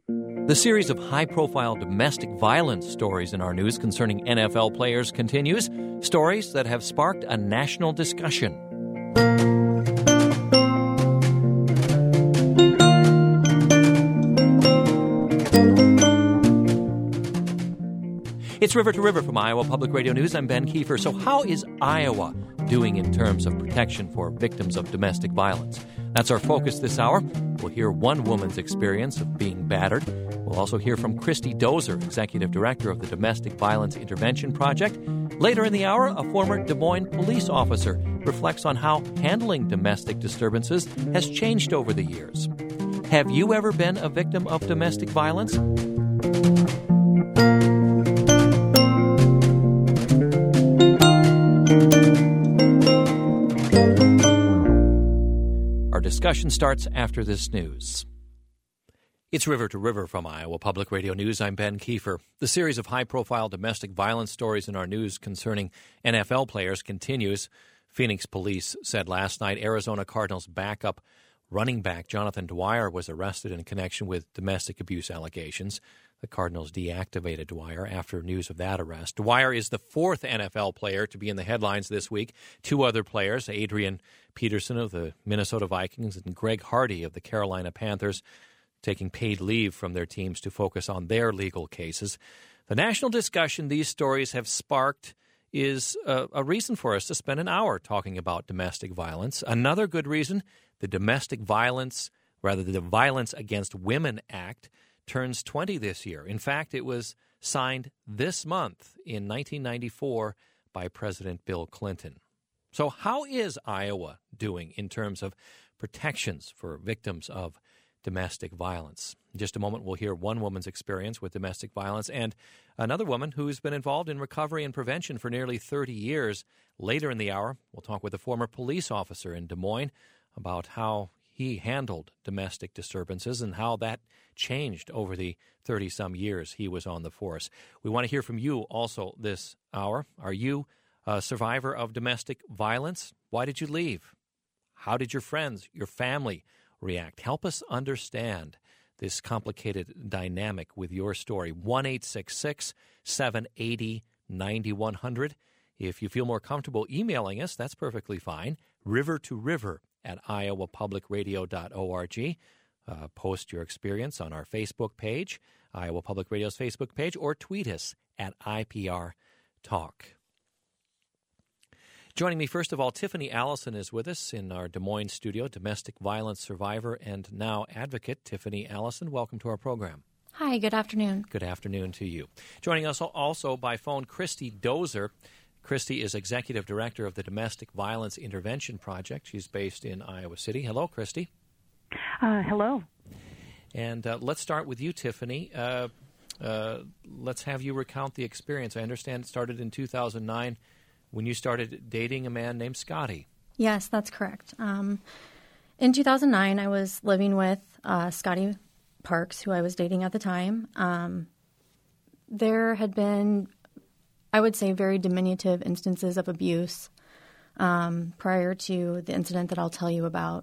The series of high-profile domestic violence stories in our news concerning NFL players continues, stories that have sparked a national discussion. It's River to River from Iowa Public Radio News. I'm Ben Kiefer. So how is Iowa doing in terms of protection for victims of domestic violence? That's our focus this hour. We'll hear one woman's experience of being battered. We'll also hear from Christy Dozer, Executive Director of the Domestic Violence Intervention Project. Later in the hour, a former Des Moines police officer reflects on how handling domestic disturbances has changed over the years. Have you ever been a victim of domestic violence? Our discussion starts after this news. It's River to River from Iowa Public Radio News. I'm Ben Kiefer. The series of high-profile domestic violence stories in our news concerning NFL players continues. Phoenix police said last night Arizona Cardinals backup running back Jonathan Dwyer was arrested in connection with domestic abuse allegations. The Cardinals deactivated Dwyer after news of that arrest. Dwyer is the fourth NFL player to be in the headlines this week. Two other players, Adrian Peterson of the Minnesota Vikings and Greg Hardy of the Carolina Panthers, taking paid leave from their teams to focus on their legal cases. The national discussion these stories have sparked is a reason for us to spend an hour talking about domestic violence. Another good reason, the Violence Against Women Act turns 20 this year. In fact, it was signed this month in 1994 by President Bill Clinton. So how is Iowa doing in terms of protections for victims of domestic violence? In just a moment, we'll hear one woman's experience with domestic violence and another woman who's been involved in recovery and prevention for nearly 30 years. Later in the hour, we'll talk with a former police officer in Des Moines about how he handled domestic disturbances and how that changed over the 30-some years he was on the force. We want to hear from you also this hour. Are you a survivor of domestic violence? Why did you leave? How did your friends, your family react? Help us understand this complicated dynamic with your story. 1-866-780-9100. If you feel more comfortable emailing us, that's perfectly fine. rivertoriver@iowapublicradio.org. Post your experience on our Facebook page, Iowa Public Radio's Facebook page, or tweet us at IPR Talk. Joining me, first of all, Tiffany Allison is with us in our Des Moines studio, domestic violence survivor and now advocate. Tiffany Allison, welcome to our program. Hi, good afternoon. Good afternoon to you. Joining us also by phone, Christy Dozer. Christy is Executive Director of the Domestic Violence Intervention Project. She's based in Iowa City. Hello, Christy. Hello. And let's start with you, Tiffany. Let's have you recount the experience. I understand it started in 2009 when you started dating a man named Scotty. Yes, that's correct. In 2009, I was living with Scotty Parks, who I was dating at the time. There had been, I would say, very diminutive instances of abuse prior to the incident that I'll tell you about.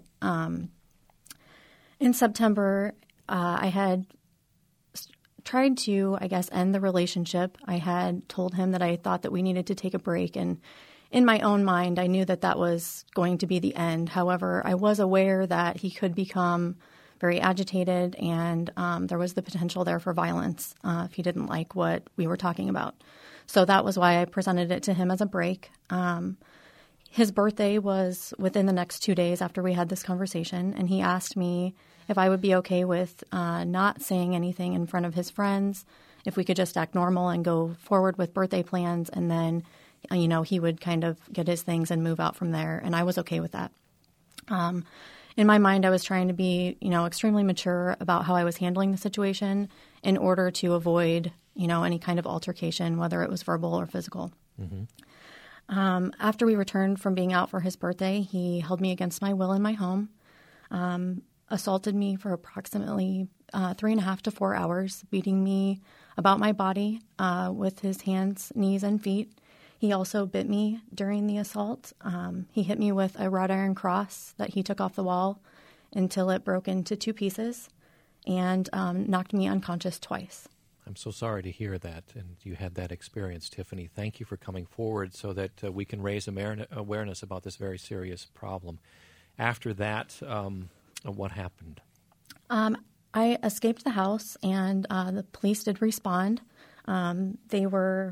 In September, I had tried to, end the relationship. I had told him that I thought that we needed to take a break, and in my own mind, I knew that that was going to be the end. However, I was aware that he could become very agitated, and there was the potential there for violence if he didn't like what we were talking about. So that was why I presented it to him as a break. His birthday was within the next 2 days after we had this conversation, and he asked me if I would be okay with not saying anything in front of his friends, if we could just act normal and go forward with birthday plans, and then, he would kind of get his things and move out from there, and I was okay with that. In my mind, I was trying to be, extremely mature about how I was handling the situation in order to avoid, any kind of altercation, whether it was verbal or physical. Mm-hmm. After we returned from being out for his birthday, he held me against my will in my home, assaulted me for approximately 3.5 to 4 hours, beating me about my body with his hands, knees, and feet. He also bit me during the assault. He hit me with a wrought iron cross that he took off the wall until it broke into 2 pieces. and knocked me unconscious twice. I'm so sorry to hear that, and you had that experience, Tiffany. Thank you for coming forward so that we can raise awareness about this very serious problem. After that, what happened? I escaped the house, and the police did respond. They were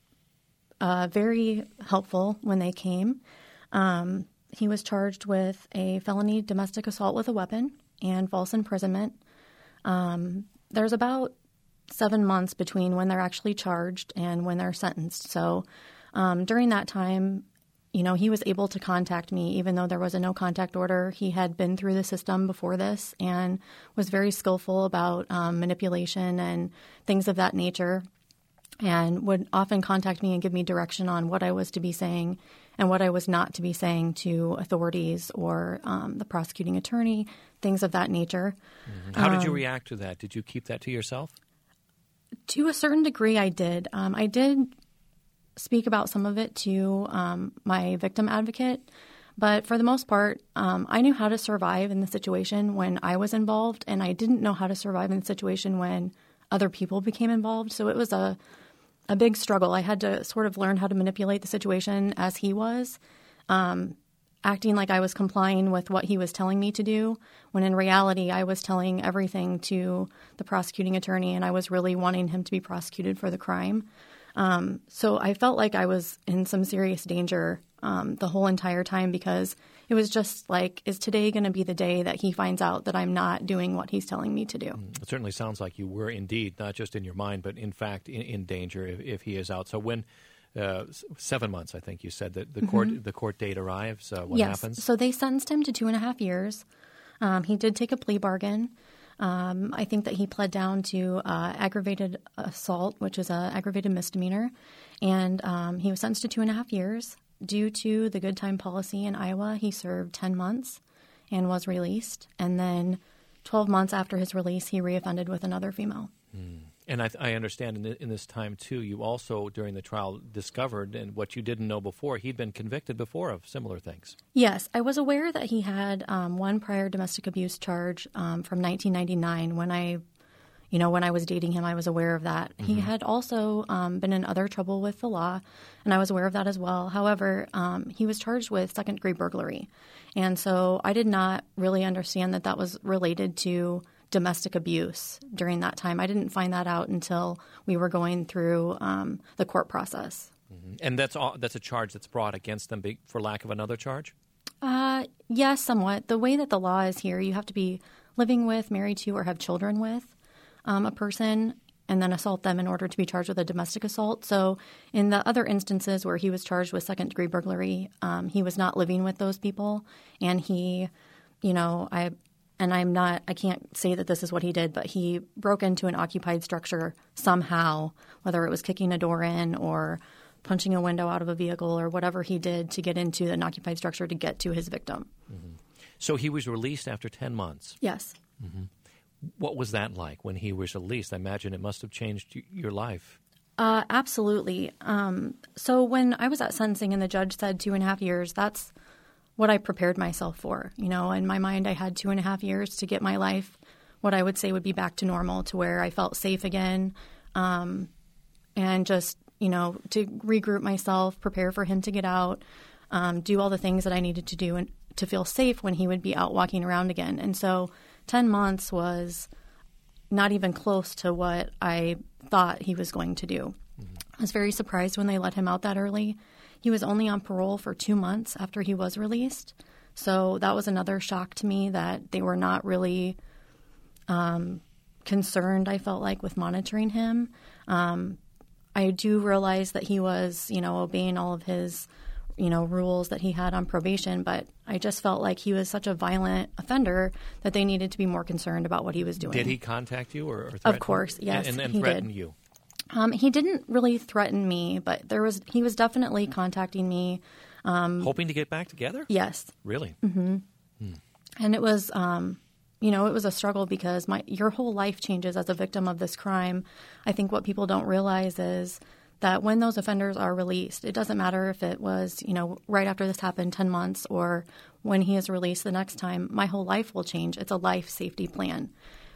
very helpful when they came. He was charged with a felony domestic assault with a weapon and false imprisonment. There's about 7 months between when they're actually charged and when they're sentenced. So during that time, he was able to contact me, even though there was a no contact order. He had been through the system before this and was very skillful about manipulation and things of that nature, and would often contact me and give me direction on what I was to be saying and what I was not to be saying to authorities or the prosecuting attorney, things of that nature. Mm-hmm. How did you react to that? Did you keep that to yourself? To a certain degree, I did. I did speak about some of it to my victim advocate, but for the most part, I knew how to survive in the situation when I was involved, and I didn't know how to survive in the situation when other people became involved. So it was a big struggle. I had to sort of learn how to manipulate the situation as he was, acting like I was complying with what he was telling me to do, when in reality I was telling everything to the prosecuting attorney, and I was really wanting him to be prosecuted for the crime. So I felt like I was in some serious danger the whole entire time, because it was just like, is today going to be the day that he finds out that I'm not doing what he's telling me to do? It certainly sounds like you were indeed, not just in your mind, but in fact in danger if he is out. So when 7 months, I think you said, that the court date arrives, what happens? So they sentenced him to 2.5 years. He did take a plea bargain. I think that he pled down to aggravated assault, which is an aggravated misdemeanor, and he was sentenced to 2.5 years. Due to the good time policy in Iowa, he served 10 months and was released. And then 12 months after his release, he reoffended with another female. And I understand in this time, too, you also, during the trial, discovered, and what you didn't know before, he'd been convicted before of similar things. Yes, I was aware that he had one prior domestic abuse charge from 1999. When I was dating him, I was aware of that. Mm-hmm. He had also been in other trouble with the law, and I was aware of that as well. However, he was charged with second-degree burglary. And so I did not really understand that was related to domestic abuse during that time. I didn't find that out until we were going through the court process. Mm-hmm. And that's a charge that's brought against them for lack of another charge? Yes, somewhat. The way that the law is here, you have to be living with, married to, or have children with a person, and then assault them in order to be charged with a domestic assault. So in the other instances where he was charged with second-degree burglary, he was not living with those people, and he, I can't say that this is what he did, but he broke into an occupied structure somehow, whether it was kicking a door in or punching a window out of a vehicle or whatever he did to get into an occupied structure to get to his victim. Mm-hmm. So he was released after 10 months? Yes. Mm-hmm. What was that like when he was released? I imagine it must have changed your life. Absolutely. So when I was at sentencing and the judge said 2.5 years, that's what I prepared myself for. In my mind, I had 2.5 years to get my life, what I would say would be back to normal, to where I felt safe again, and just, to regroup myself, prepare for him to get out, do all the things that I needed to do and to feel safe when he would be out walking around again. And so 10 months was not even close to what I thought he was going to do. Mm-hmm. I was very surprised when they let him out that early. He was only on parole for 2 months after he was released. So that was another shock to me, that they were not really concerned, I felt like, with monitoring him. I do realize that he was, obeying all of his, rules that he had on probation, but I just felt like he was such a violent offender that they needed to be more concerned about what he was doing. Did he contact you or threaten? Of course, yes, and he threaten did. You? He didn't really threaten me, but he was definitely contacting me. Hoping to get back together? Yes. Really? Mm-hmm. And it was, it was a struggle, because your whole life changes as a victim of this crime. I think what people don't realize is that when those offenders are released, it doesn't matter if it was, right after this happened, 10 months, or when he is released the next time, my whole life will change. It's a life safety plan.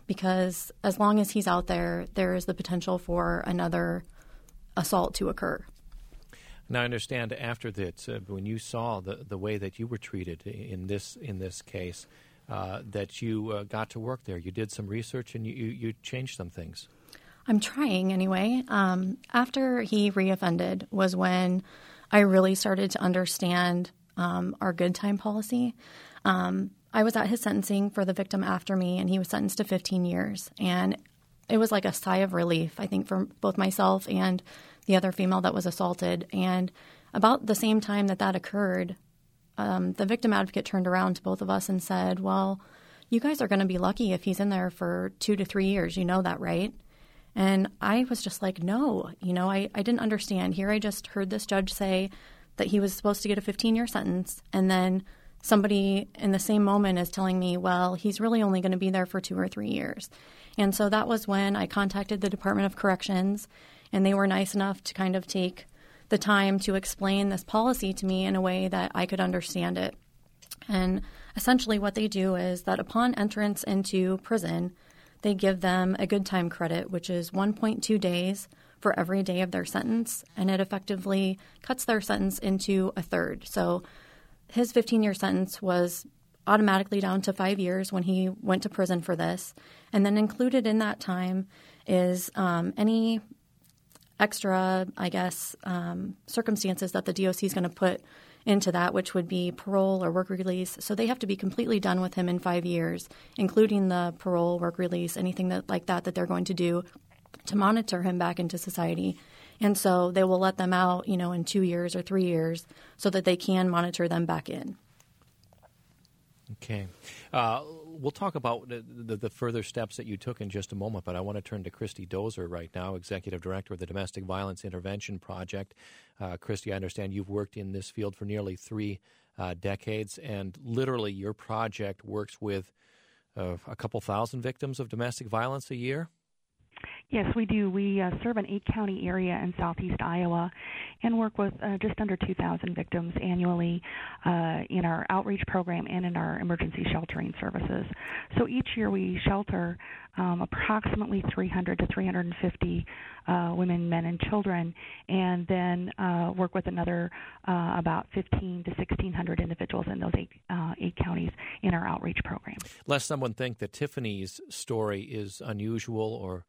because as long as he's out there, there is the potential for another assault to occur. Now, I understand after this, when you saw the way that you were treated in this case, that you got to work there. You did some research and you changed some things. I'm trying anyway. After he reoffended was when I really started to understand our good time policy. I was at his sentencing for the victim after me, and he was sentenced to 15 years. And it was like a sigh of relief, I think, for both myself and the other female that was assaulted. And about the same time that occurred, the victim advocate turned around to both of us and said, well, you guys are going to be lucky if he's in there for 2 to 3 years. You know that, right? And I was just like, no, I didn't understand. Here I just heard this judge say that he was supposed to get a 15-year sentence, and then somebody in the same moment is telling me, well, he's really only going to be there for 2 or 3 years. And so that was when I contacted the Department of Corrections, and they were nice enough to kind of take the time to explain this policy to me in a way that I could understand it. And essentially what they do is that upon entrance into prison, they give them a good time credit, which is 1.2 days for every day of their sentence, and it effectively cuts their sentence into a third. So his 15-year sentence was automatically down to 5 years when he went to prison for this. And then included in that time is any extra, circumstances that the DOC is going to put into that, which would be parole or work release. So they have to be completely done with him in 5 years, including the parole, work release, anything that they're going to do to monitor him back into society. And so they will let them out, in 2 years or 3 years so that they can monitor them back in. Okay. We'll talk about the further steps that you took in just a moment, but I want to turn to Christy Dozer right now, Executive Director of the Domestic Violence Intervention Project. Christy, I understand you've worked in this field for nearly 3 decades, and literally your project works with a couple thousand victims of domestic violence a year? Yes, we do. We serve an 8-county area in southeast Iowa and work with just under 2,000 victims annually in our outreach program and in our emergency sheltering services. So each year we shelter approximately 300 to 350 women, men, and children, and then work with another about 15 to 1,600 individuals in those 8 counties in our outreach program. Lest someone think that Tiffany's story is unusual or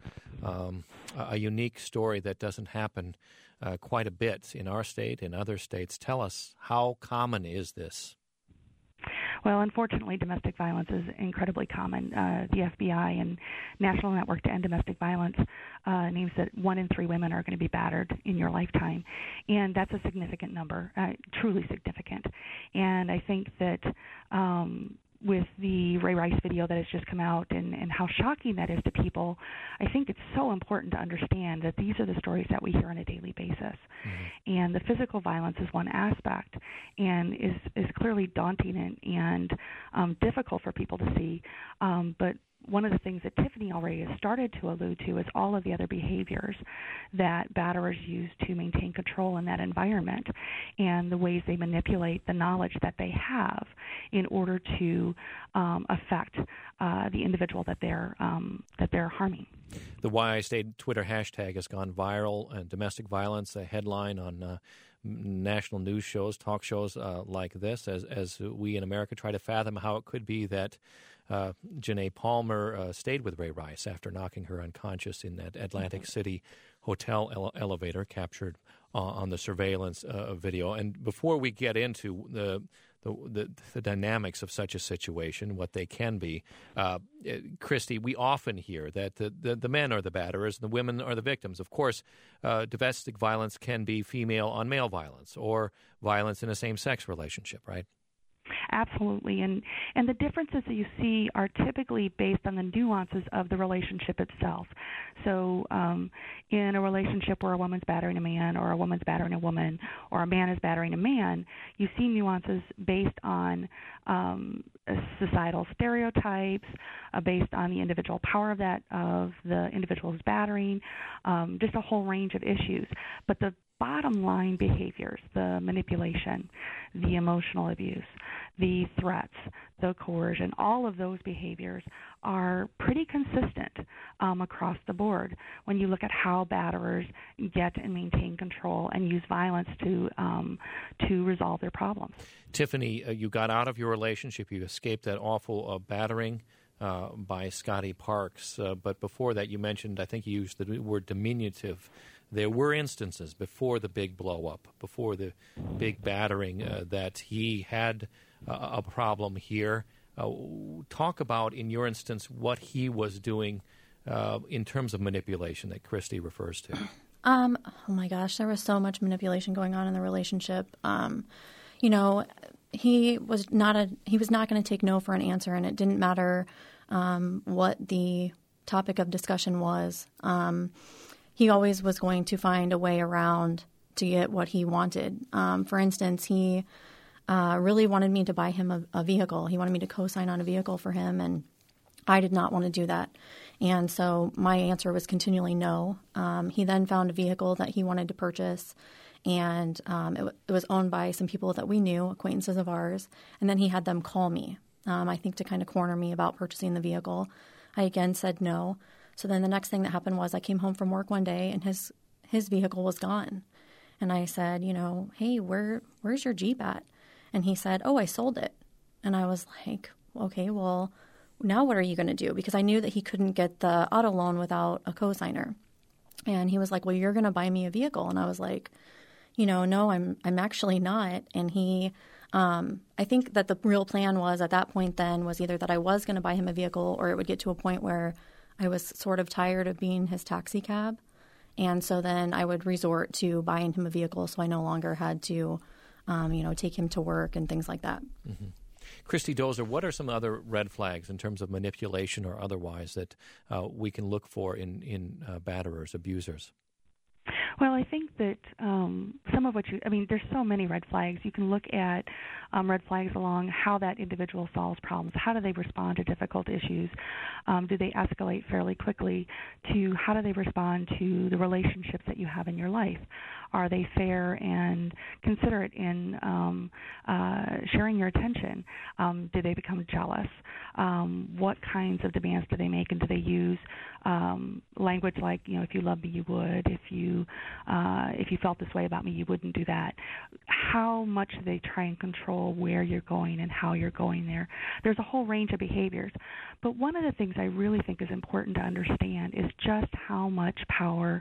a unique story that doesn't happen quite a bit in our state, in other states. Tell us, how common is this? Well, unfortunately, domestic violence is incredibly common. The FBI and National Network to End Domestic Violence names that 1 in 3 women are going to be battered in your lifetime. And that's a significant number, truly significant. And I think that with the Ray Rice video that has just come out and how shocking that is to people, I think it's so important to understand that these are the stories that we hear on a daily basis. Mm-hmm. And the physical violence is one aspect and is clearly daunting and difficult for people to see. But one of the things that Tiffany already has started to allude to is all of the other behaviors that batterers use to maintain control in that environment and the ways they manipulate the knowledge that they have in order to affect the individual that they're harming. The Why I Stayed Twitter hashtag has gone viral, and domestic violence, a headline on national news shows, talk shows like this, as we in America try to fathom how it could be that Janae Palmer stayed with Ray Rice after knocking her unconscious in that Atlantic City hotel elevator captured on the surveillance video. And before we get into the dynamics of such a situation, what they can be, Christy, we often hear that the men are the batterers and the women are the victims. Of course, domestic violence can be female on male violence or violence in a same-sex relationship, right? Absolutely, and the differences that you see are typically based on the nuances of the relationship itself. So in a relationship where a woman's battering a man or a woman's battering a woman or a man is battering a man, you see nuances based on societal stereotypes, based on the individual power of the individual who's battering, just a whole range of issues. But the bottom line behaviors, the manipulation, the emotional abuse, the threats, the coercion, all of those behaviors are pretty consistent across the board when you look at how batterers get and maintain control and use violence to resolve their problems. Tiffany, you got out of your relationship. You escaped that awful battering by Scotty Parks. But before that, you mentioned, I think you used the word diminutive. There were instances before the big blow-up, before the big battering, that he had a problem here. Talk about, in your instance, what he was doing in terms of manipulation that Christy refers to. Oh my gosh, there was so much manipulation going on in the relationship. He was not going to take no for an answer, and it didn't matter what the topic of discussion was. He always was going to find a way around to get what he wanted. For instance, he really wanted me to buy him a vehicle. He wanted me to co-sign on a vehicle for him, and I did not want to do that. And so my answer was continually no. He then found a vehicle that he wanted to purchase, and it was owned by some people that we knew, acquaintances of ours, and then he had them call me, I think to kind of corner me about purchasing the vehicle. I again said no. So then the next thing that happened was I came home from work one day, and his vehicle was gone. And I said, hey, where's your Jeep at? And he said, oh, I sold it. And I was like, okay, well, now what are you going to do? Because I knew that he couldn't get the auto loan without a cosigner. And he was like, well, you're going to buy me a vehicle. And I was like, no, I'm actually not. And he, I think that the real plan was at that point then was either that I was going to buy him a vehicle, or it would get to a point where I was sort of tired of being his taxi cab. And so then I would resort to buying him a vehicle so I no longer had to, take him to work and things like that. Mm-hmm. Christy Dozer, what are some other red flags in terms of manipulation or otherwise that we can look for in batterers, abusers? Well, I think that some of what there's so many red flags. You can look at red flags along how that individual solves problems. How do they respond to difficult issues? Do they escalate fairly quickly? To how do they respond to the relationships that you have in your life? Are they fair and considerate in sharing your attention? Do they become jealous? What kinds of demands do they make, and do they use language like, if you loved me, you would. If you felt this way about me, you wouldn't do that. How much do they try and control where you're going and how you're going there? There's a whole range of behaviors. But one of the things I really think is important to understand is just how much power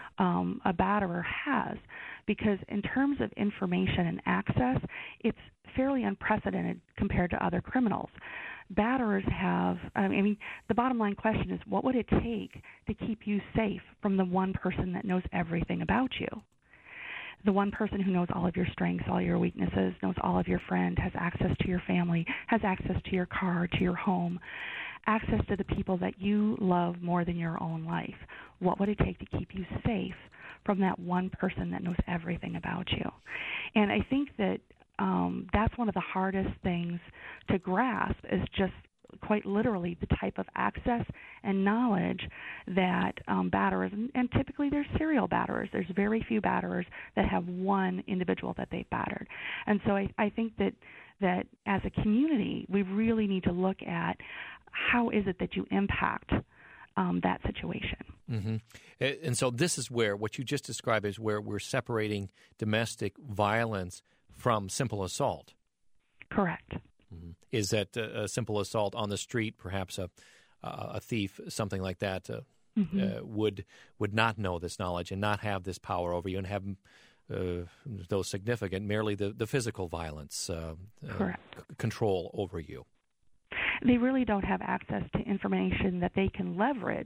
a batterer has, because in terms of information and access, it's fairly unprecedented compared to other criminals. Batterers have, the bottom line question is, what would it take to keep you safe from the one person that knows everything about you? The one person who knows all of your strengths, all your weaknesses, knows all of your friends, has access to your family, has access to your car, to your home, access to the people that you love more than your own life. What would it take to keep you safe from that one person that knows everything about you? And I think that that's one of the hardest things to grasp, is just quite literally the type of access and knowledge that batterers, and typically they're serial batterers. There's very few batterers that have one individual that they've battered. And so I think that as a community, we really need to look at how is it that you impact that situation. Mm-hmm. And so this is where what you just described is where we're separating domestic violence from simple assault. Correct. Mm-hmm. Is that a simple assault on the street, perhaps a thief, something like that, would not know this knowledge and not have this power over you and have though significant, merely the physical violence control over you. They really don't have access to information that they can leverage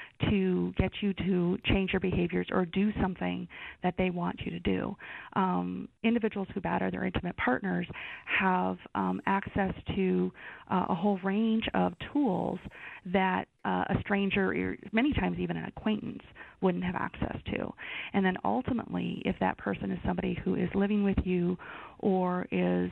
to get you to change your behaviors or do something that they want you to do. Individuals who batter their intimate partners have access to a whole range of tools that a stranger, or many times even an acquaintance, wouldn't have access to. And then ultimately, if that person is somebody who is living with you or is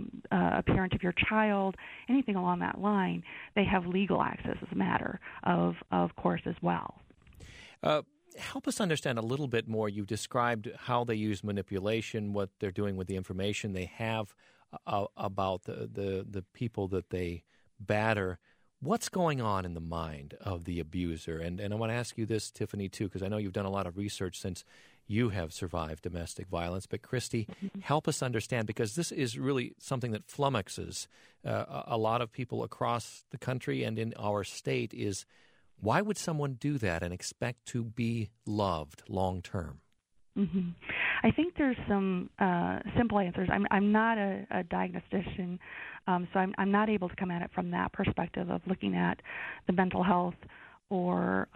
a parent of your child, anything along that line, they have legal access as a matter of course as well. Help us understand a little bit more. You described how they use manipulation, what they're doing with the information they have about the people that they batter. What's going on in the mind of the abuser? And I want to ask you this, Tiffany, too, because I know you've done a lot of research since you have survived domestic violence. But, Christy, help us understand, because this is really something that flummoxes a lot of people across the country and in our state is, why would someone do that and expect to be loved long term? Mm-hmm. I think there's some simple answers. I'm not a diagnostician, so I'm not able to come at it from that perspective of looking at the mental health or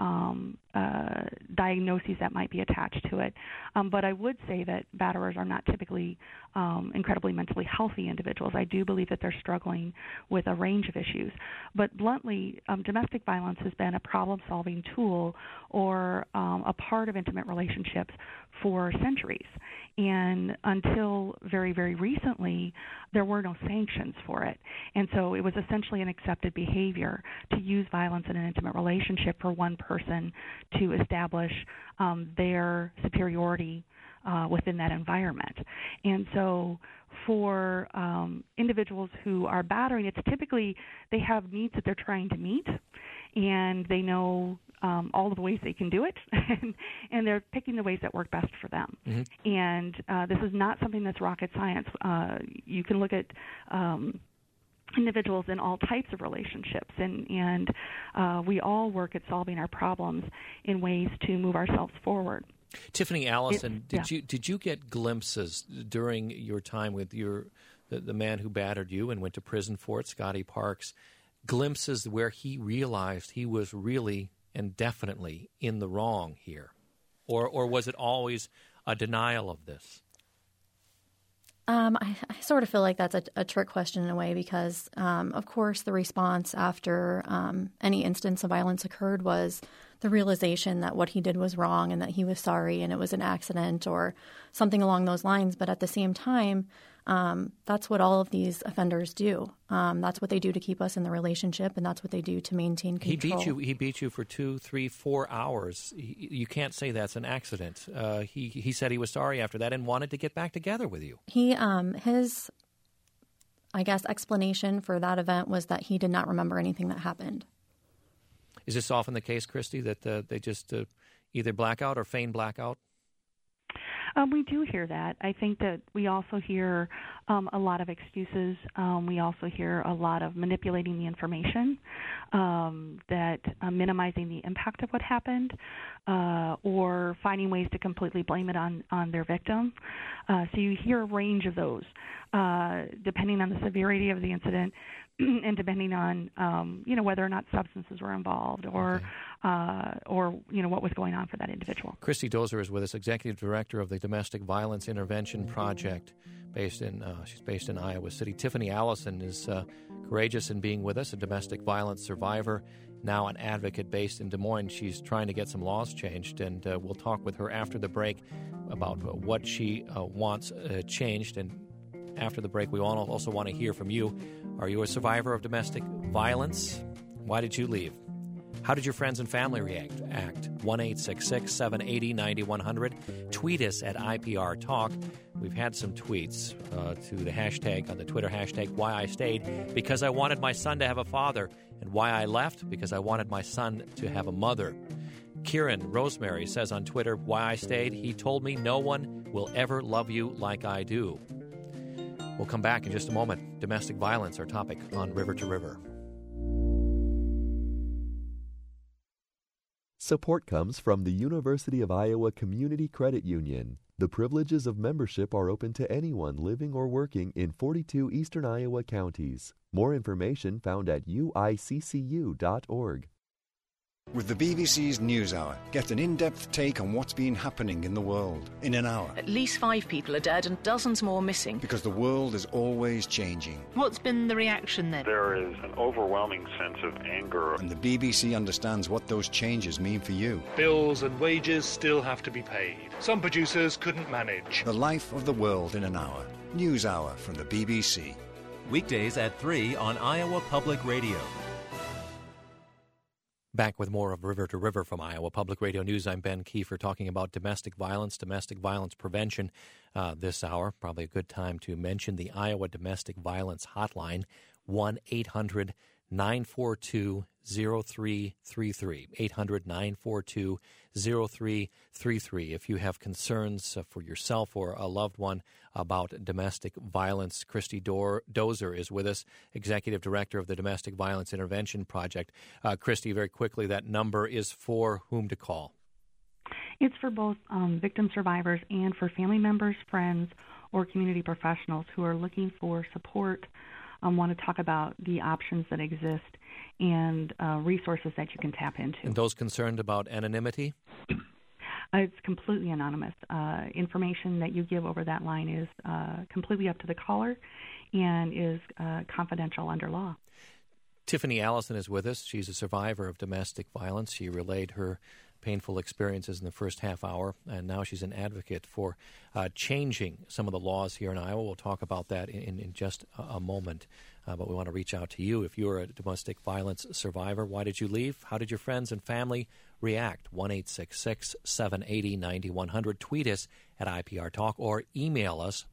diagnoses that might be attached to it. But I would say that batterers are not typically incredibly mentally healthy individuals. I do believe that they're struggling with a range of issues. But bluntly, domestic violence has been a problem-solving tool or a part of intimate relationships for centuries. And until very, very recently, there were no sanctions for it. And so it was essentially an accepted behavior to use violence in an intimate relationship for one person to establish their superiority within that environment. And so for individuals who are battering, it's typically they have needs that they're trying to meet, and they know all of the ways they can do it, and they're picking the ways that work best for them. Mm-hmm. And this is not something that's rocket science. You can look at individuals in all types of relationships, and we all work at solving our problems in ways to move ourselves forward. Tiffany Allison, did you get glimpses during your time with the man who battered you and went to prison for it, Scotty Parks, glimpses where he realized he was really and definitely in the wrong here? Or was it always a denial of this? I sort of feel like that's a trick question in a way because, of course, the response after any instance of violence occurred was the realization that what he did was wrong and that he was sorry and it was an accident or something along those lines. But at the same time, that's what all of these offenders do. That's what they do to keep us in the relationship, and that's what they do to maintain control. He beat you for 2, 3, 4 hours. You can't say that's an accident. He said he was sorry after that and wanted to get back together with you. His, I guess, explanation for that event was that he did not remember anything that happened. Is this often the case, Christy, that they just either black out or feign blackout? We do hear that. I think that we also hear a lot of excuses. We also hear a lot of manipulating the information, that minimizing the impact of what happened, or finding ways to completely blame it on their victim. So you hear a range of those, depending on the severity of the incident and depending on whether or not substances were involved or what was going on for that individual. Christy Dozer is with us, Executive Director of the Domestic Violence Intervention Project, she's based in Iowa City. Tiffany Allison is courageous in being with us, a domestic violence survivor, now an advocate based in Des Moines. She's trying to get some laws changed, and we'll talk with her after the break about what she wants changed. And after the break, we also want to hear from you. Are you a survivor of domestic violence? Why did you leave? How did your friends and family react? 1-866-780-9100. Tweet us at IPR Talk. We've had some tweets to the hashtag, on the Twitter hashtag, Why I Stayed, because I wanted my son to have a father, and why I left, because I wanted my son to have a mother. Kieran Rosemary says on Twitter, Why I Stayed, he told me no one will ever love you like I do. We'll come back in just a moment. Domestic violence, our topic on River to River. Support comes from the University of Iowa Community Credit Union. The privileges of membership are open to anyone living or working in 42 eastern Iowa counties. More information found at uiccu.org. With the BBC's NewsHour, get an in-depth take on what's been happening in the world in an hour. At least 5 people are dead and dozens more missing. Because the world is always changing. What's been the reaction then? There is an overwhelming sense of anger. And the BBC understands what those changes mean for you. Bills and wages still have to be paid. Some producers couldn't manage. The life of the world in an hour. NewsHour from the BBC. Weekdays at 3 on Iowa Public Radio. Back with more of River to River from Iowa Public Radio News. I'm Ben Kiefer, talking about domestic violence prevention this hour. Probably a good time to mention the Iowa Domestic Violence Hotline, 1-800-942-0333, 800-942-0333. If you have concerns for yourself or a loved one about domestic violence, Christy Dozer is with us, Executive Director of the Domestic Violence Intervention Project. Christy, very quickly, that number is for whom to call? It's for both victim survivors and for family members, friends, or community professionals who are looking for support, want to talk about the options that exist and resources that you can tap into. And those concerned about anonymity? It's completely anonymous. Information that you give over that line is completely up to the caller and is confidential under law. Tiffany Allison is with us. She's a survivor of domestic violence. She relayed her painful experiences in the first half hour, and now she's an advocate for changing some of the laws here in Iowa. We'll talk about that in just a moment, but we want to reach out to you. If you're a domestic violence survivor, why did you leave? How did your friends and family react? 1-866-780-9100. Tweet us at IPR Talk or email us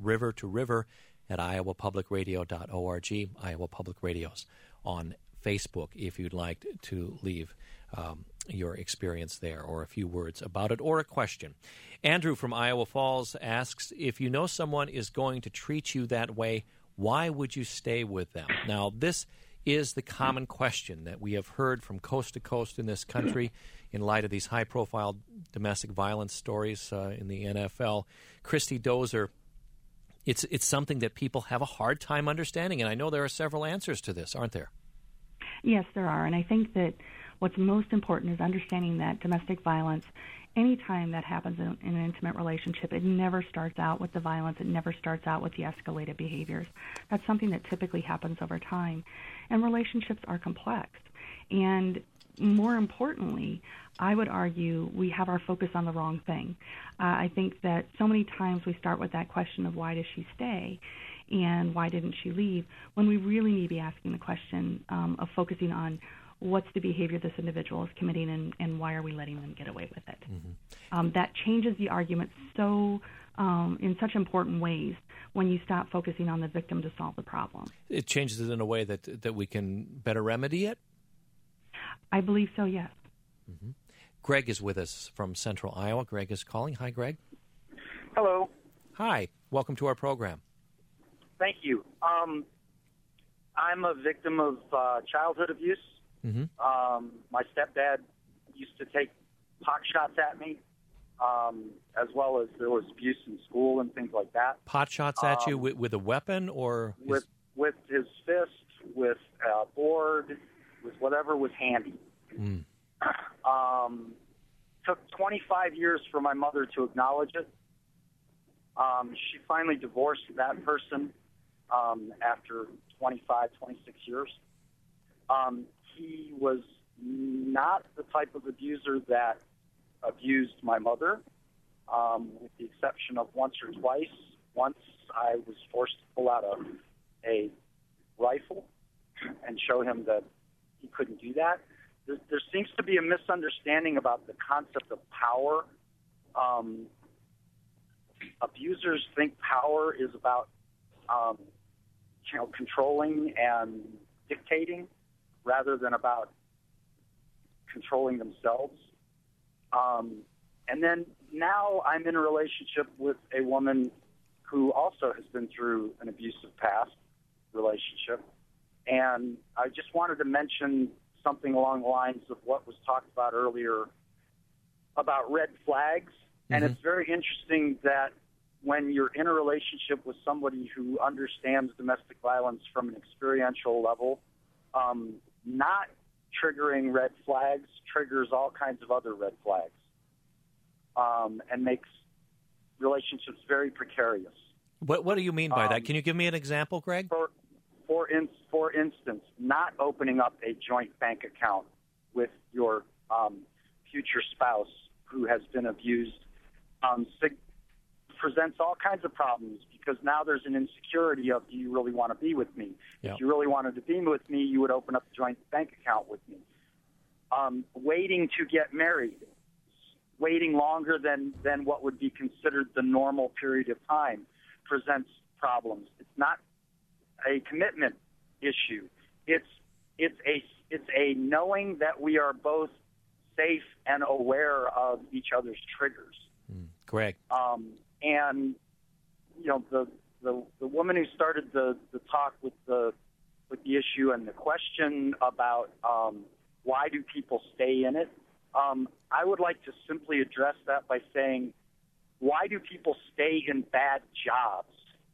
rivertoriver@iowapublicradio.org. Iowa Public Radio's on Facebook if you'd like to leave your experience there or a few words about it or a question. Andrew from Iowa Falls asks, if you know someone is going to treat you that way, why would you stay with them? Now, this is the common question that we have heard from coast to coast in this country in light of these high-profile domestic violence stories in the NFL. Christy Dozer, it's something that people have a hard time understanding, and I know there are several answers to this, aren't there? Yes, there are, and I think that what's most important is understanding that domestic violence, any time that happens in an intimate relationship, it never starts out with the violence. It never starts out with the escalated behaviors. That's something that typically happens over time. And relationships are complex. And more importantly, I would argue we have our focus on the wrong thing. I think that so many times we start with that question of why does she stay and why didn't she leave, when we really need to be asking the question of focusing on what's the behavior this individual is committing and why are we letting them get away with it. Mm-hmm. That changes the argument so in such important ways when you stop focusing on the victim to solve the problem. It changes it in a way that we can better remedy it? I believe so, yes. Mm-hmm. Greg is with us from Central Iowa. Greg is calling. Hi, Greg. Hello. Hi. Welcome to our program. Thank you. I'm a victim of childhood abuse. Mm-hmm. My stepdad used to take pot shots at me, as well as there was abuse in school and things like that. Pot shots at you with a weapon or? With his fist, with a board, with whatever was handy. Mm. Took 25 years for my mother to acknowledge it. She finally divorced that person after 25, 26 years. He was not the type of abuser that abused my mother, with the exception of once or twice. Once I was forced to pull out a rifle and show him that he couldn't do that. There seems to be a misunderstanding about the concept of power. Abusers think power is about controlling and dictating rather than about controlling themselves. And then now I'm in a relationship with a woman who also has been through an abusive past relationship. And I just wanted to mention something along the lines of what was talked about earlier about red flags. Mm-hmm. And it's very interesting that when you're in a relationship with somebody who understands domestic violence from an experiential level, not triggering red flags triggers all kinds of other red flags, and makes relationships very precarious. What do you mean by that? Can you give me an example, Greg? For instance, not opening up a joint bank account with your future spouse who has been abused presents all kinds of problems, because now there's an insecurity of, do you really want to be with me? Yeah. If you really wanted to be with me, you would open up a joint bank account with me. waiting to get married, waiting longer than what would be considered the normal period of time presents problems. It's not a commitment issue. It's a knowing that we are both safe and aware of each other's triggers. Greg. And the woman who started the talk with the issue and the question about why do people stay in it, I would like to simply address that by saying, why do people stay in bad jobs?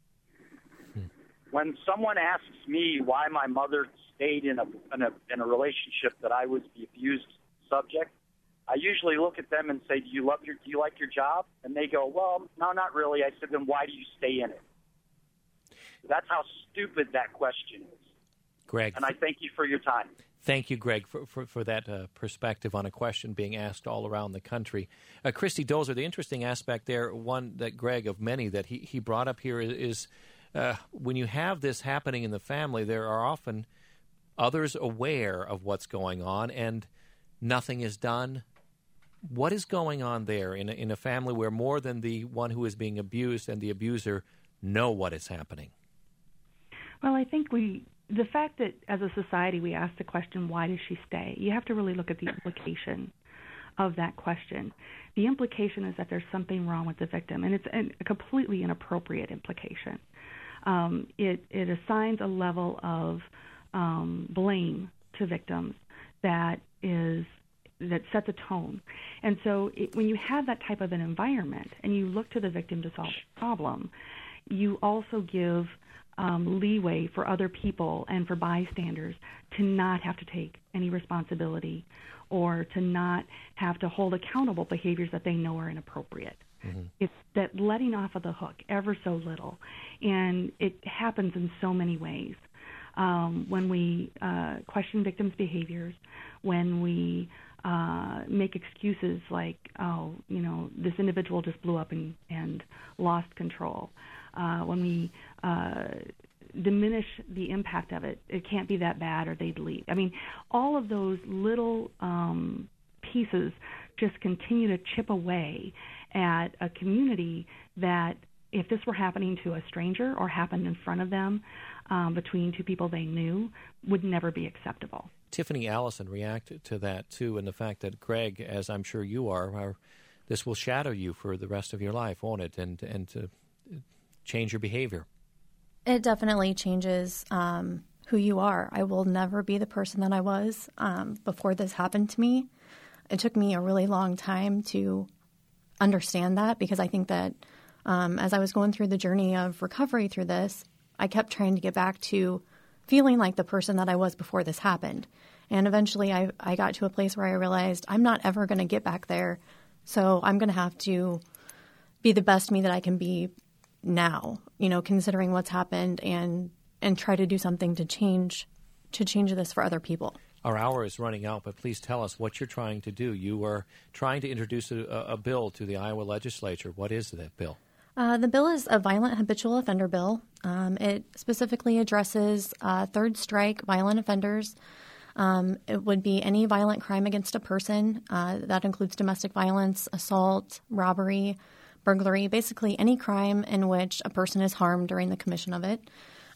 When someone asks me why my mother stayed in a relationship that I was the abused subject, I usually look at them and say, do you like your job? And they go, well, no, not really. I said, then why do you stay in it? That's how stupid that question is. Greg. And I thank you for your time. Thank you, Greg, for that perspective on a question being asked all around the country. Christy Dozer, the interesting aspect there, one that Greg, of many that he brought up here, is when you have this happening in the family, there are often others aware of what's going on and nothing is done. What is going on there in a family where more than the one who is being abused and the abuser know what is happening? Well, I think the fact that as a society we ask the question, why does she stay? You have to really look at the implication of that question. The implication is that there's something wrong with the victim, and it's a completely inappropriate implication. It assigns a level of blame to victims that sets a tone. And so when you have that type of an environment and you look to the victim to solve the problem, you also give leeway for other people and for bystanders to not have to take any responsibility or to not have to hold accountable behaviors that they know are inappropriate. Mm-hmm. It's that letting off of the hook ever so little. And it happens in so many ways. When we question victims' behaviors, when we make excuses like, this individual just blew up and lost control. When we diminish the impact of it, it can't be that bad or they'd leave. I mean, all of those little pieces just continue to chip away at a community that if this were happening to a stranger or happened in front of them between two people they knew, would never be acceptable. Tiffany Allison reacted to that, too, and the fact that, Greg, as I'm sure you are, this will shadow you for the rest of your life, won't it, and to change your behavior. It definitely changes who you are. I will never be the person that I was before this happened to me. It took me a really long time to understand that because I think that as I was going through the journey of recovery through this, I kept trying to get back to feeling like the person that I was before this happened. And eventually I got to a place where I realized I'm not ever going to get back there, so I'm going to have to be the best me that I can be now, considering what's happened and try to do something to change this for other people. Our hour is running out, but please tell us what you're trying to do. You are trying to introduce a bill to the Iowa legislature. What is that bill? The bill is a violent habitual offender bill. It specifically addresses third strike violent offenders. It would be any violent crime against a person. That includes domestic violence, assault, robbery, burglary, basically any crime in which a person is harmed during the commission of it.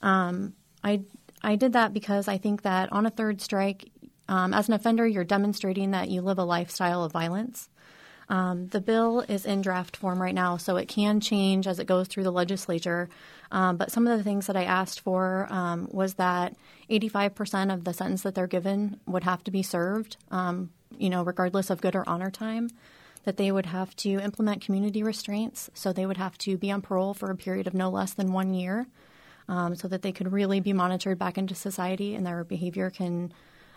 I did that because I think that on a third strike, as an offender, you're demonstrating that you live a lifestyle of violence. The bill is in draft form right now, so it can change as it goes through the legislature. But some of the things that I asked for was that 85% of the sentence that they're given would have to be served, regardless of good or honor time, that they would have to implement community restraints, so they would have to be on parole for a period of no less than 1 year, so that they could really be monitored back into society and their behavior can,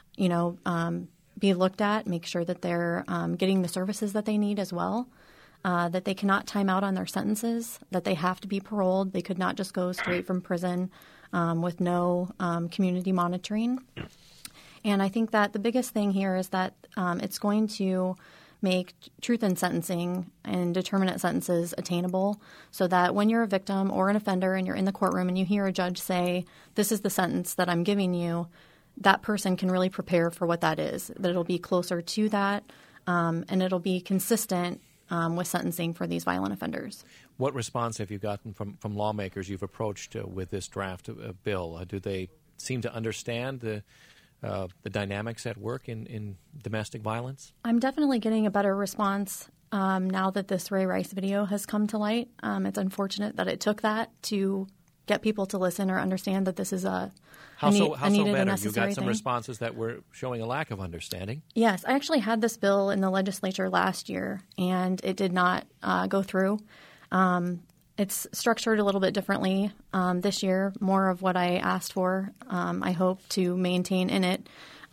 be looked at, make sure that they're getting the services that they need as well, that they cannot time out on their sentences, that they have to be paroled. They could not just go straight from prison with no community monitoring. And I think that the biggest thing here is that it's going to make truth in sentencing and determinate sentences attainable so that when you're a victim or an offender and you're in the courtroom and you hear a judge say, this is the sentence that I'm giving you, that person can really prepare for what that is, that it'll be closer to that, and it'll be consistent with sentencing for these violent offenders. What response have you gotten from lawmakers you've approached with this draft bill? Do they seem to understand the dynamics at work in domestic violence? I'm definitely getting a better response now that this Ray Rice video has come to light. It's unfortunate that it took that to get people to listen or understand that this is a needed and necessary You got some thing. responses that were showing a lack of understanding. Yes, I actually had this bill in the legislature last year, and it did not go through. It's structured a little bit differently this year, more of what I asked for. I hope to maintain in it.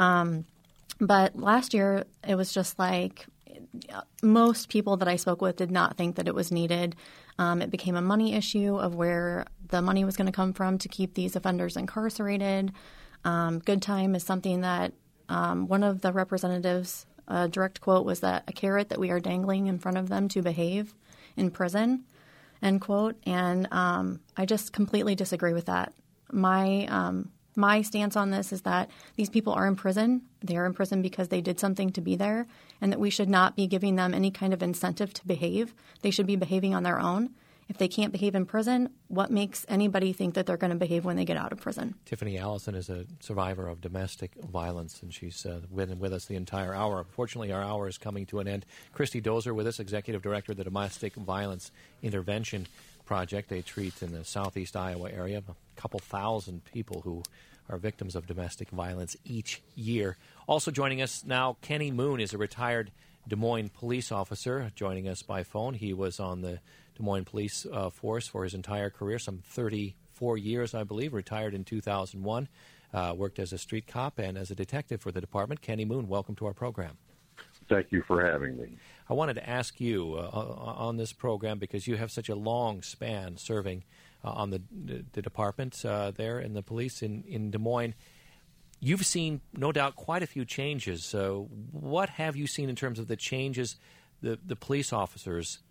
But last year, it was just like most people that I spoke with did not think that it was needed. It became a money issue of where the money was going to come from to keep these offenders incarcerated. Good time is something that one of the representatives, direct quote, was that a carrot that we are dangling in front of them to behave in prison, end quote. And I just completely disagree with that. My stance on this is that these people are in prison. They are in prison because they did something to be there, and that we should not be giving them any kind of incentive to behave. They should be behaving on their own. If they can't behave in prison, what makes anybody think that they're going to behave when they get out of prison? Tiffany Allison is a survivor of domestic violence, and she's been with us the entire hour. Unfortunately, our hour is coming to an end. Christy Dozer with us, Executive Director of the Domestic Violence Intervention Project. They treat in the southeast Iowa area a couple thousand people who are victims of domestic violence each year. Also joining us now, Kenny Moon is a retired Des Moines police officer, joining us by phone. He was on the Des Moines Police Force for his entire career, some 34 years, I believe, retired in 2001, worked as a street cop and as a detective for the department. Kenny Moon, welcome to our program. Thank you for having me. I wanted to ask you on this program, because you have such a long span serving on the department there in the police in Des Moines. You've seen, no doubt, quite a few changes. So what have you seen in terms of the changes the police officers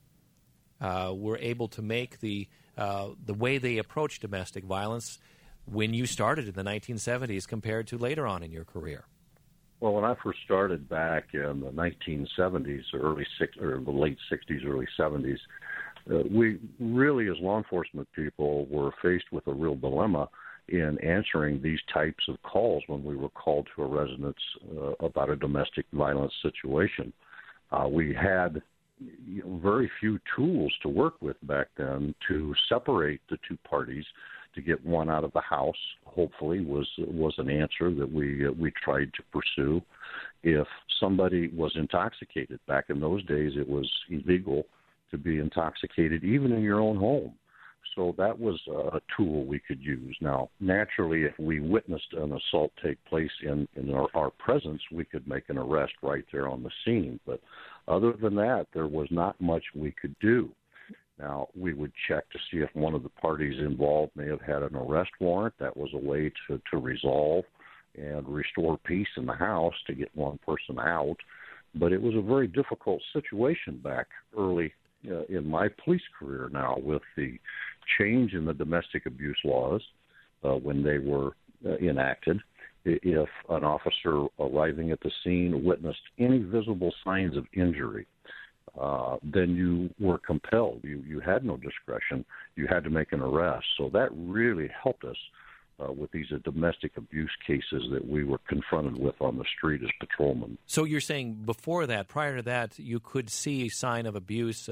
were able to make, the way they approach domestic violence when you started in the 1970s compared to later on in your career? Well, when I first started back in the 1970s, or the late 60s, early 70s, we really, as law enforcement people, were faced with a real dilemma in answering these types of calls when we were called to a residence about a domestic violence situation. We had very few tools to work with back then to separate the two parties. To get one out of the house, hopefully, was an answer that we tried to pursue. If somebody was intoxicated, back in those days, it was illegal to be intoxicated even in your own home. So that was a tool we could use. Now, naturally, if we witnessed an assault take place in our presence, we could make an arrest right there on the scene. But other than that, there was not much we could do. Now, we would check to see if one of the parties involved may have had an arrest warrant. That was a way to resolve and restore peace in the house to get one person out. But it was a very difficult situation back early in my police career now, with the change in the domestic abuse laws when they were enacted. If an officer arriving at the scene witnessed any visible signs of injury, then you were compelled. You had no discretion. You had to make an arrest. So that really helped us with these domestic abuse cases that we were confronted with on the street as patrolmen. So you're saying before that, prior to that, you could see a sign of abuse,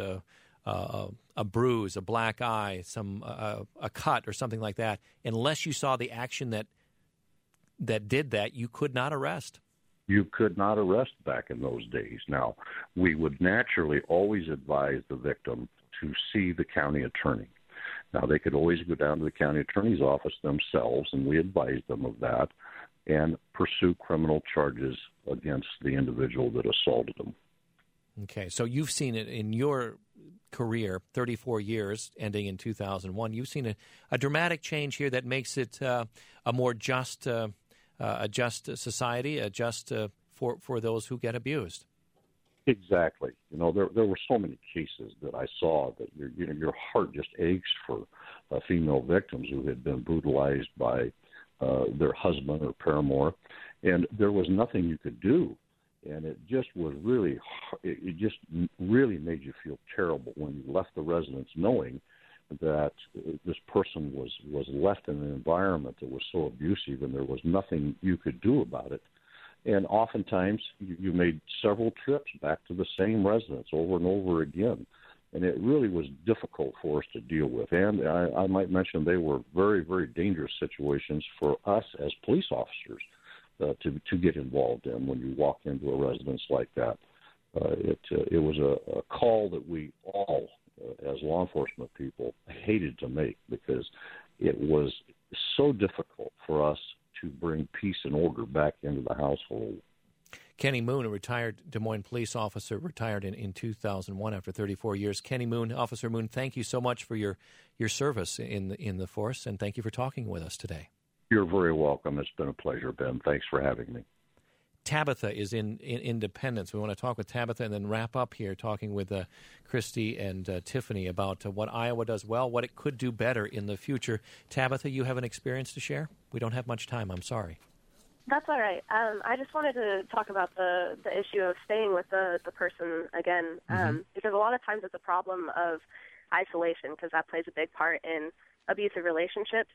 a bruise, a black eye, a cut or something like that. Unless you saw the action that did that, you could not arrest. You could not arrest back in those days. Now, we would naturally always advise the victim to see the county attorney. Now, they could always go down to the county attorney's office themselves, and we advised them of that, and pursue criminal charges against the individual that assaulted them. Okay, so you've seen it in your career, 34 years, ending in 2001. You've seen a dramatic change here that makes it a more just society, just for those who get abused. Exactly. There were so many cases that I saw that your heart just aches for female victims who had been brutalized by their husband or paramour, and there was nothing you could do. And it just was really, it just really made you feel terrible when you left the residence knowing that this person was left in an environment that was so abusive and there was nothing you could do about it. And oftentimes you made several trips back to the same residence over and over again. And it really was difficult for us to deal with. And I might mention they were very, very dangerous situations for us as police officers to get involved in when you walk into a residence like that. It was a call that we all, as law enforcement people, hated to make because it was so difficult for us to bring peace and order back into the household. Kenny Moon, a retired Des Moines police officer, retired in 2001 after 34 years. Kenny Moon, Officer Moon, thank you so much for your service in the force, and thank you for talking with us today. You're very welcome. It's been a pleasure, Ben. Thanks for having me. Tabitha is in Independence. We want to talk with Tabitha and then wrap up here talking with Christy and Tiffany about what Iowa does well, what it could do better in the future. Tabitha, you have an experience to share? We don't have much time. I'm sorry. That's all right. I just wanted to talk about the issue of staying with the person again, because a lot of times it's a problem of isolation because that plays a big part in abusive relationships.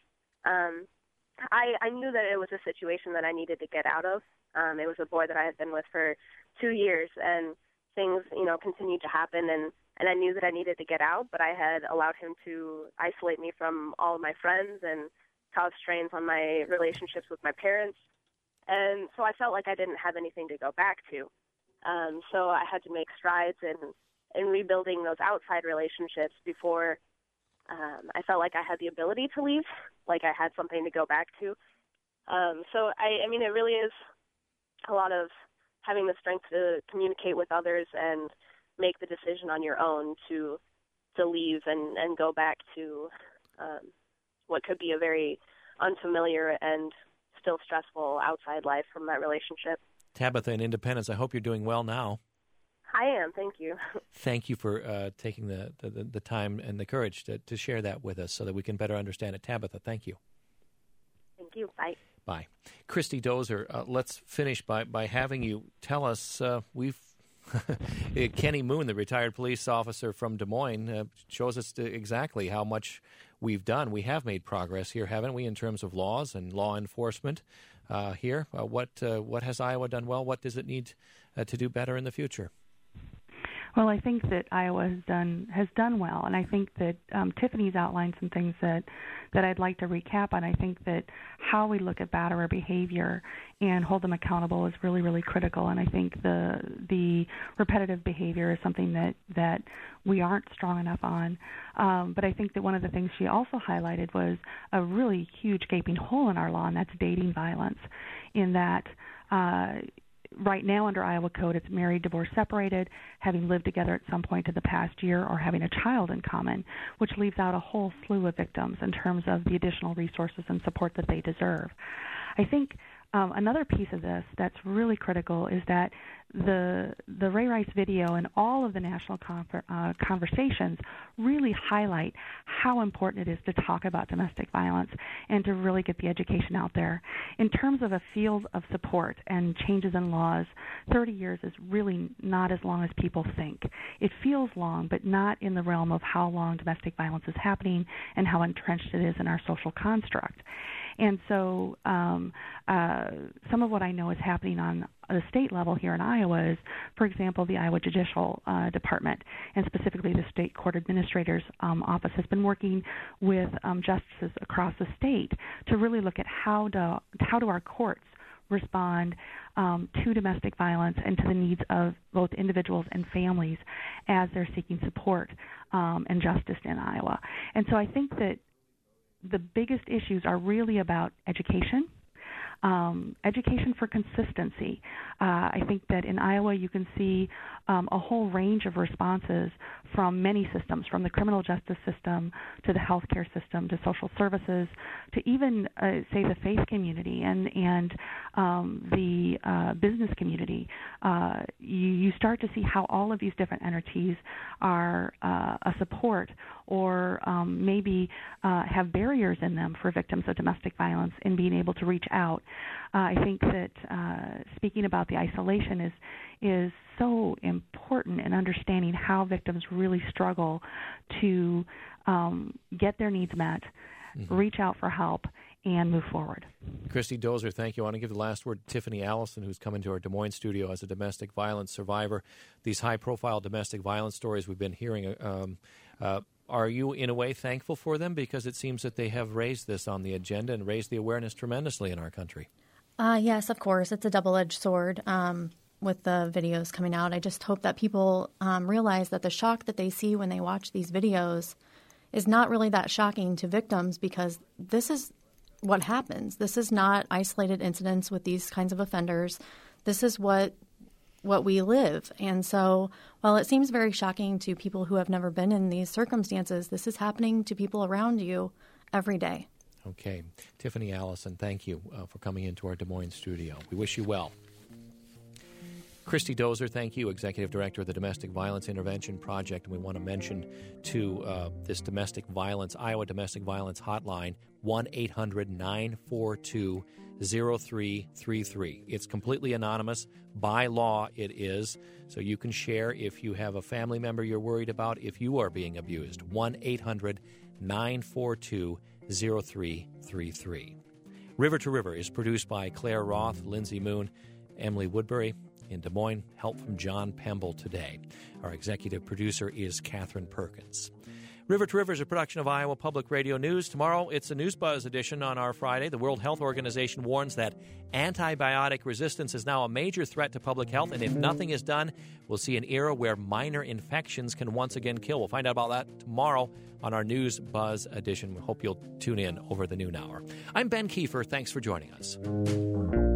I knew that it was a situation that I needed to get out of. It was a boy that I had been with for 2 years, and things, continued to happen, and I knew that I needed to get out, but I had allowed him to isolate me from all of my friends and cause strains on my relationships with my parents. And so I felt like I didn't have anything to go back to. So I had to make strides in rebuilding those outside relationships before I felt like I had the ability to leave, like I had something to go back to. So, I mean, it really is a lot of having the strength to communicate with others and make the decision on your own to leave and go back to what could be a very unfamiliar and still stressful outside life from that relationship. Tabitha in Independence, I hope you're doing well now. I am, thank you. Thank you for taking the time and the courage to share that with us so that we can better understand it. Tabitha, thank you. Thank you, bye. Bye. Christy Dozer, let's finish by having you tell us, Kenny Moon, the retired police officer from Des Moines, shows us exactly how much we've done. We have made progress here, haven't we, in terms of laws and law enforcement here? What has Iowa done well? What does it need to do better in the future? Well, I think that Iowa has done well, and I think that Tiffany's outlined some things that I'd like to recap on. I think that how we look at batterer behavior and hold them accountable is really, really critical, and I think the repetitive behavior is something that we aren't strong enough on. But I think that one of the things she also highlighted was a really huge gaping hole in our law, and that's dating violence, in that right now under Iowa Code, it's married, divorced, separated, having lived together at some point in the past year, or having a child in common, which leaves out a whole slew of victims in terms of the additional resources and support that they deserve. I think another piece of this that's really critical is that the Ray Rice video and all of the national conversations really highlight how important it is to talk about domestic violence and to really get the education out there. In terms of a field of support and changes in laws, 30 years is really not as long as people think. It feels long, but not in the realm of how long domestic violence is happening and how entrenched it is in our social construct. And so some of what I know is happening on the state level here in Iowa is, for example, the Iowa Judicial Department, and specifically the State Court Administrator's Office, has been working with justices across the state to really look at how do our courts respond to domestic violence and to the needs of both individuals and families as they're seeking support and justice in Iowa. And so I think that the biggest issues are really about education, Education for consistency. I think that in Iowa you can see a whole range of responses from many systems, from the criminal justice system to the healthcare system to social services to even, say, the faith community and the business community. You start to see how all of these different entities are a support or maybe have barriers in them for victims of domestic violence in being able to reach out. I think that speaking about the isolation is so important in understanding how victims really struggle to get their needs met, reach out for help, and move forward. Christy Dozer, thank you. I want to give the last word to Tiffany Allison, who's come into our Des Moines studio as a domestic violence survivor. These high-profile domestic violence stories we've been hearing, are you in a way thankful for them? Because it seems that they have raised this on the agenda and raised the awareness tremendously in our country. Yes, of course. It's a double-edged sword with the videos coming out. I just hope that people realize that the shock that they see when they watch these videos is not really that shocking to victims, because this is what happens. This is not isolated incidents with these kinds of offenders. This is what we live. And so while it seems very shocking to people who have never been in these circumstances, this is happening to people around you every day. Okay. Tiffany Allison, thank you for coming into our Des Moines studio. We wish you well. Christy Dozer, thank you, Executive Director of the Domestic Violence Intervention Project. And we want to mention to this domestic violence, Iowa Domestic Violence Hotline, 1-800-942-0333. It's completely anonymous. By law, it is. So you can share if you have a family member you're worried about, if you are being abused. 1-800-942-0333. River to River is produced by Claire Roth, Lindsay Moon, Emily Woodbury. In Des Moines, help from John Pemble today. Our executive producer is Catherine Perkins. River to River is a production of Iowa Public Radio News. Tomorrow, it's a News Buzz edition on our Friday. The World Health Organization warns that antibiotic resistance is now a major threat to public health, and if nothing is done, we'll see an era where minor infections can once again kill. We'll find out about that tomorrow on our News Buzz edition. We hope you'll tune in over the noon hour. I'm Ben Kiefer. Thanks for joining us.